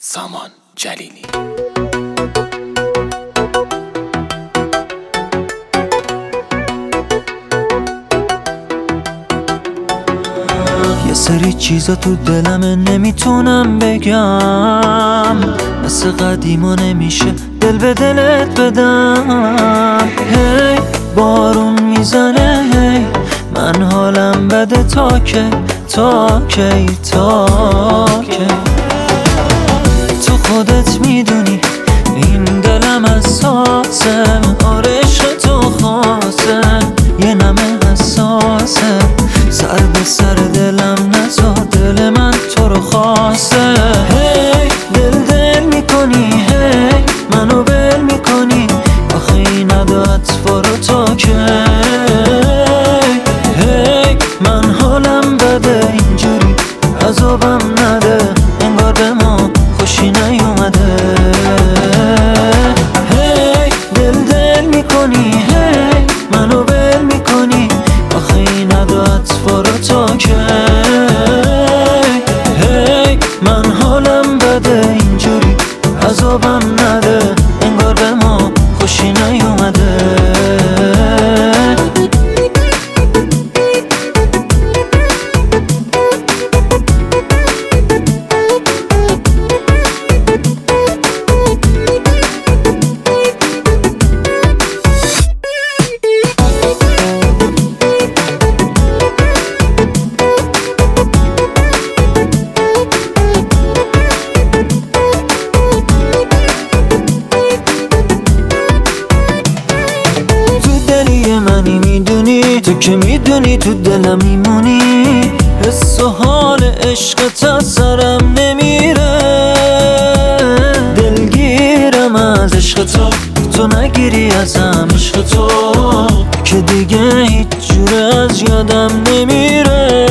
سامان جلیلی. یه سری چیزا تو دلمه نمیتونم بگم، مثل قدیما نمیشه دل به دلت بدم. هی بارون میزنه، هی من حالم بده، تا کی تا کی تا کی. تو خودت میدونی این دلم حساسه، آره عشق تو خاصه، یه نمه حساسه، سر به سر دلم نزا، دل من تو رو خواسته. هی دل میکنی، هی منو بل میکنی، آخه این ادا اطفا رو تا کی. هی من حالم بده، اینجوری عذابم نده، انگار به ما خوشی نیومده. هی دل میکنی، هی منو بل میکنی، آخه این ادا اطفا رو تا کی. هی من حالم بده، اینجوری عذابم نده، انگار به ما خوشی نیومده. منی میدونی، تو که میدونی تو دلم میمونی، حس و حال عشقت از سرم نمیره. دلگیرم از عشق تو، تو نگیری ازم عشق تو، که دیگه هیچ جوره از یادم نمیره.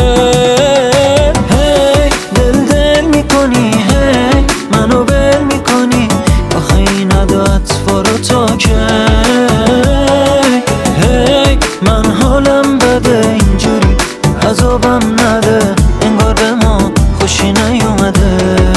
هی دل میکنی، هی منو بل میکنی، آخه این ادا اطفا رو تا کی. من حالم بده، اینجوری عذابم نده، انگار به ما خوشی نیومده.